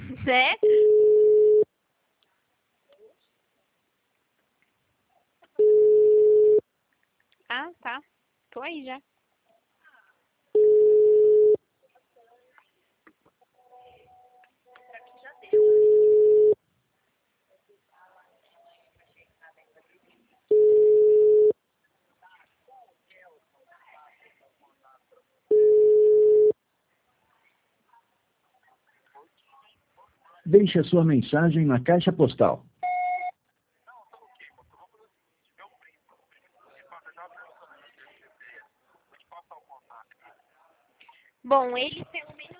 Né? Ah, tá. Tô aí já. Deixe a sua mensagem na caixa postal. Bom, ele pelo menos